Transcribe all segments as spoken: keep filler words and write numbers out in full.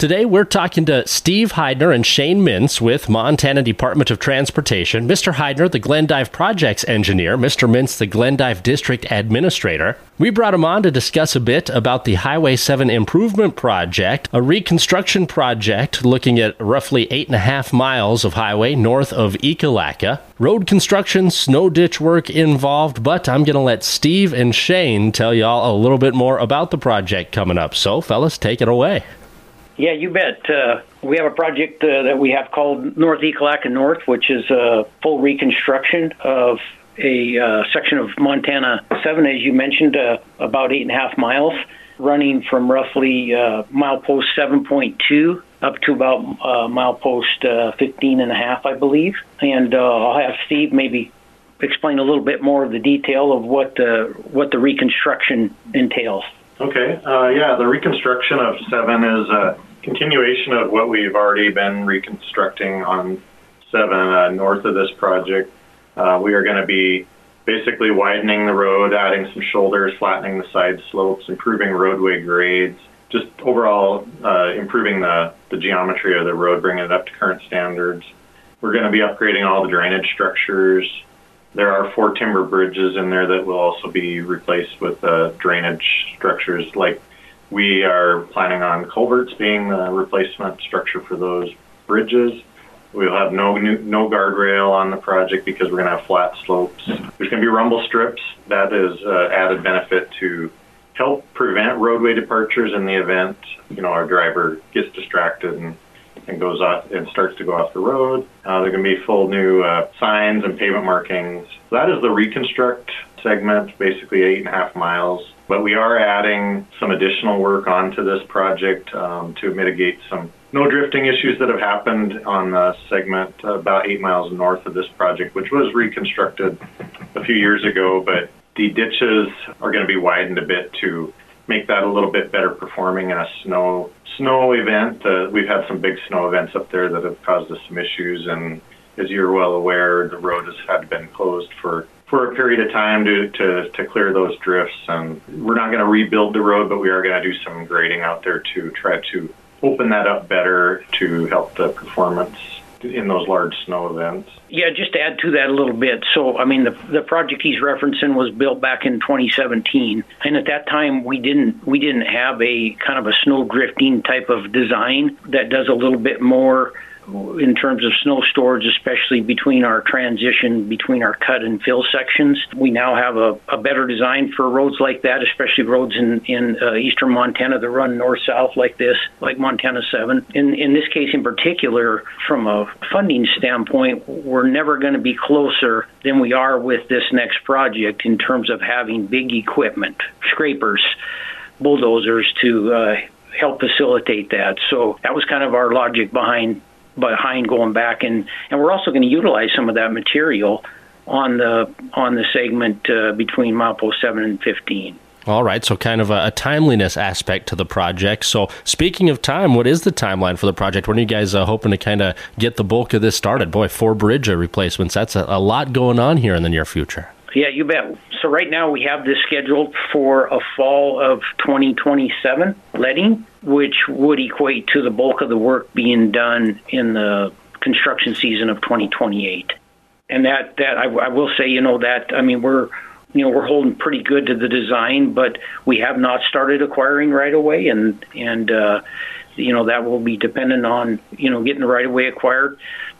Today, we're talking to Steve Heidner and Shane Mintz with Montana Department of Transportation. Mister Heidner, the Glendive Projects Engineer, Mister Mintz, the Glendive District Administrator. We brought them on to discuss a bit about the Highway seven Improvement Project, a reconstruction project looking at roughly eight and a half miles of highway north of Ekalaka. Road construction, snow ditch work involved, but I'm going to let Steve and Shane tell y'all a little bit more about the project coming up. So, fellas, take it away. Yeah, you bet. Uh, we have a project uh, that we have called North Ekalaka North, which is a full reconstruction of a uh, section of Montana seven, as you mentioned, uh, about eight and a half miles, running from roughly uh, milepost seven point two up to about uh, milepost uh, fifteen and a half, I believe. And uh, I'll have Steve maybe explain a little bit more of the detail of what uh, what the reconstruction entails. Okay, uh, yeah, the reconstruction of seven is a continuation of what we've already been reconstructing on seven uh, north of this project. Uh, we are going to be basically widening the road, adding some shoulders, flattening the side slopes, improving roadway grades, just overall uh, improving the, the geometry of the road, bringing it up to current standards. We're going to be upgrading all the drainage structures. There are four timber bridges in there that will also be replaced with uh, drainage structures. Like we are planning on culverts being the replacement structure for those bridges. We'll have no new, no guardrail on the project because we're going to have flat slopes. There's going to be rumble strips. That is uh, added benefit to help prevent roadway departures in the event, you know, our driver gets distracted and and goes off and starts to go off the road. Uh, there are going to be full new uh, signs and pavement markings. So that is the reconstruct segment, basically eight and a half miles. But we are adding some additional work onto this project um, to mitigate some no drifting issues that have happened on the segment uh, about eight miles north of this project, which was reconstructed a few years ago. But the ditches are going to be widened a bit to make that a little bit better performing in a snow snow event. Uh, we've had some big snow events up there that have caused us some issues, and as you're well aware, the road has had been closed for, for a period of time to, to, to clear those drifts. And we're not going to rebuild the road, but we are going to do some grading out there to try to open that up better to help the performance in those large snow events. Yeah, just to add to that a little bit. So, I mean, the the project he's referencing was built back in twenty seventeen, and at that time we didn't we didn't have a kind of a snow drifting type of design that does a little bit more in terms of snow storage, especially between our transition between our cut and fill sections. We now have a, a better design for roads like that, especially roads in, in uh, eastern Montana that run north-south like this, like Montana seven. In, in this case in particular, from a funding standpoint, we're never going to be closer than we are with this next project in terms of having big equipment, scrapers, bulldozers to uh, help facilitate that. So that was kind of our logic behind behind going back, and, and we're also going to utilize some of that material on the on the segment uh, between milepost seven and fifteen. All right, so kind of a, a timeliness aspect to the project. So speaking of time, what is the timeline for the project? When are you guys uh, hoping to kind of get the bulk of this started? Boy, four bridge replacements, that's a, a lot going on here in the near future. Yeah, you bet. So right now we have this scheduled for a fall of twenty twenty-seven letting, which would equate to the bulk of the work being done in the construction season of twenty twenty-eight. And that, that I, I will say, you know, that, I mean, we're, you know, we're holding pretty good to the design, but we have not started acquiring right away, and, and uh, you know, that will be dependent on, you know, getting the right of way acquired.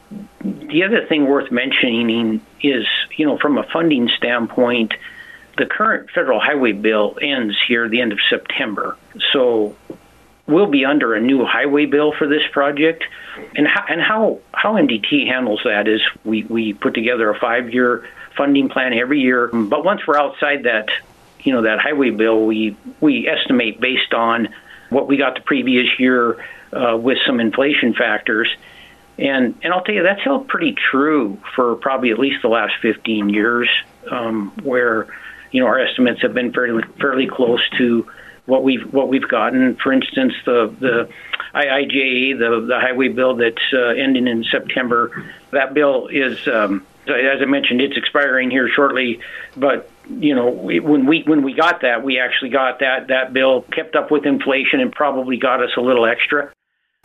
The other thing worth mentioning is, you know, from a funding standpoint, the current federal highway bill ends here at the end of September. So we'll be under a new highway bill for this project. And how, and how, how M D T handles that is we, we put together a five-year funding plan every year. But once we're outside that, you know, that highway bill, we, we estimate based on what we got the previous year uh, with some inflation factors. And and I'll tell you, that's held pretty true for probably at least the last fifteen years, um, where, you know, our estimates have been fairly fairly close to what we've what we've gotten. For instance, the the I I J A, the the highway bill that's uh, ending in September, that bill is, um, as I mentioned, it's expiring here shortly. But you know, we, when we when we got that, we actually got that that bill kept up with inflation and probably got us a little extra.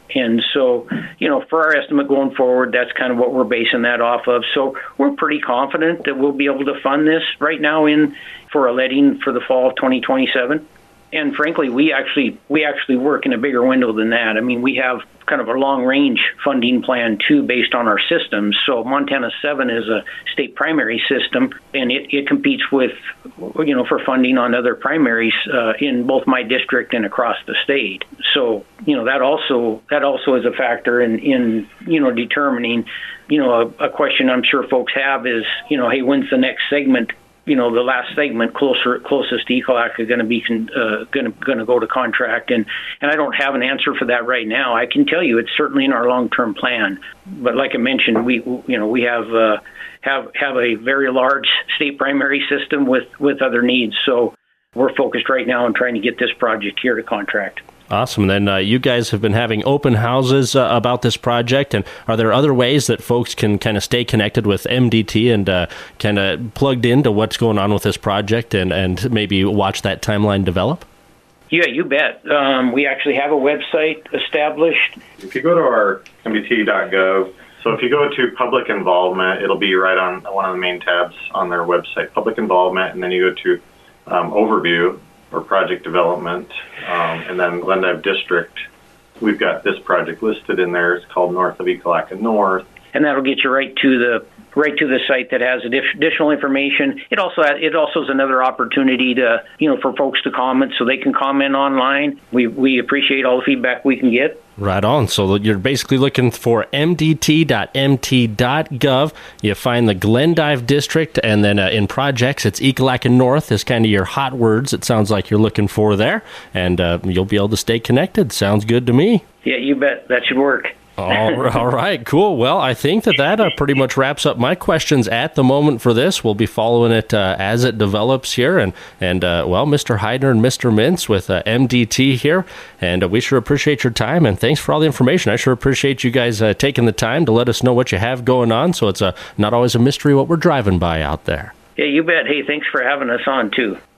And so, you know, for our estimate going forward, that's kind of what we're basing that off of. So we're pretty confident that we'll be able to fund this right now in for a letting for the fall of twenty twenty-seven. And frankly, we actually we actually work in a bigger window than that. I mean, we have kind of a long-range funding plan, too, based on our systems. So Montana seven is a state primary system, and it, it competes with, you know, for funding on other primaries uh, in both my district and across the state. So, you know, that also that also is a factor in, in you know, determining, you know, a, a question I'm sure folks have is, you know, hey, when's the next segment? You know, the last segment closer closest to E C A L A C is going to be uh, going to going to go to contract, and and I don't have an answer for that right now. I can tell you it's certainly in our long term plan, but like I mentioned, we you know we have uh, have have a very large state primary system with with other needs, so we're focused right now on trying to get this project here to contract. Awesome. And then uh, you guys have been having open houses uh, about this project. And are there other ways that folks can kind of stay connected with M D T and uh, kind of plugged into what's going on with this project and, and maybe watch that timeline develop? Yeah, you bet. Um, we actually have a website established. If you go to our M D T dot gov, so if you go to public involvement, it'll be right on one of the main tabs on their website, public involvement, and then you go to um, overview or project development, um, and then Glendive District. We've got this project listed in there. It's called North of E C A L A C A North. And that'll get you right to the right to the site that has additional information. It also it also is another opportunity to you know for folks to comment, so they can comment online. We we appreciate all the feedback we can get. Right on. So you're basically looking for M D T dot M T dot gov. You find the Glendive District, and then uh, in projects, it's E C A L A C A North is kind of your hot words. It sounds like you're looking for there, and uh, you'll be able to stay connected. Sounds good to me. Yeah, you bet. That should work. all, all right, cool. Well, I think that that uh, pretty much wraps up my questions at the moment for this. We'll be following it uh, as it develops here. And, and uh, well, Mister Heidner and Mister Mintz with uh, M D T here. And uh, we sure appreciate your time. And thanks for all the information. I sure appreciate you guys uh, taking the time to let us know what you have going on. So it's uh, not always a mystery what we're driving by out there. Yeah, you bet. Hey, thanks for having us on, too.